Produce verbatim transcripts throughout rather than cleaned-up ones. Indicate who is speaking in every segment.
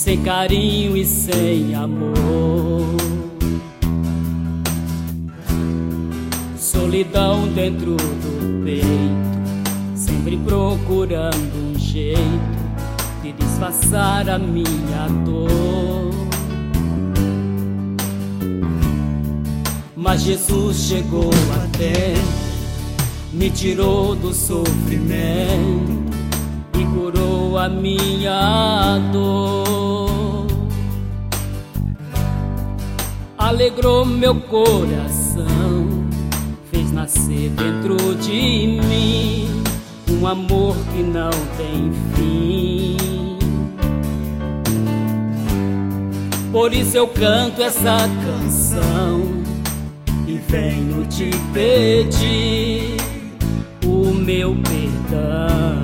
Speaker 1: sem carinho e sem amor. Solidão dentro do peito, sempre procurando um jeito de disfarçar a minha dor. Mas Jesus chegou a tempo, me tirou do sofrimento e curou a minha dor. Alegrou meu coração, fez nascer dentro de mim um amor que não tem fim. Por isso eu canto essa canção e venho te pedir o meu perdão.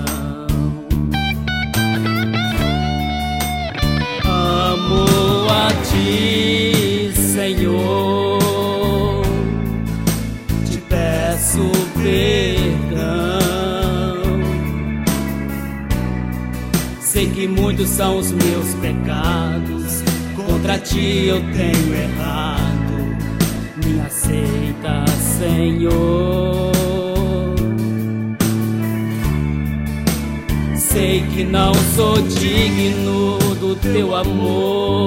Speaker 1: Amo a ti, Senhor, te peço perdão. Sei que muitos são os meus pecados, contra ti eu tenho errado. Me aceita, Senhor. Sei que não sou digno do teu amor,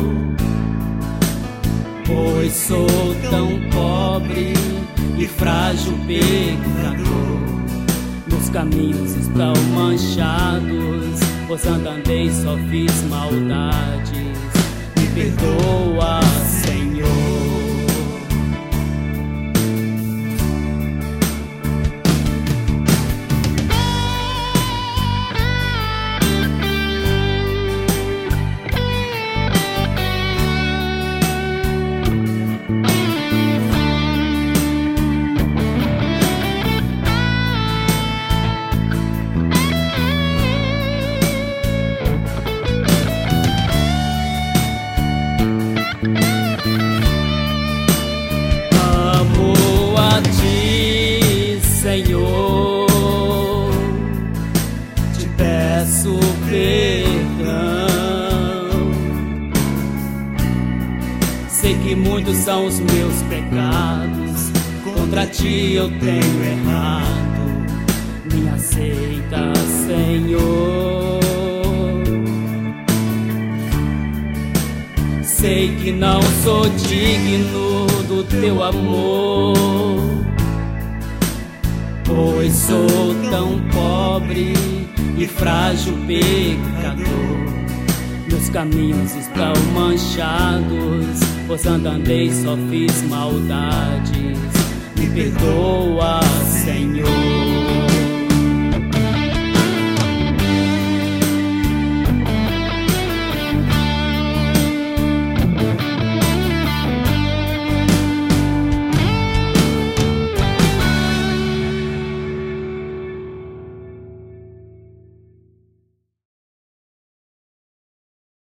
Speaker 1: pois sou tão pobre e frágil pecador. Meus caminhos estão manchados, pois andei só fiz maldades. Me perdoa, Senhor. Senhor, te peço perdão. Sei que muitos são os meus pecados, contra ti eu tenho errado. Me aceita, Senhor. Sei que não sou digno do teu amor, pois sou tão pobre e frágil pecador. Meus caminhos estão manchados, pois andei só fiz maldades. Me perdoa, Senhor.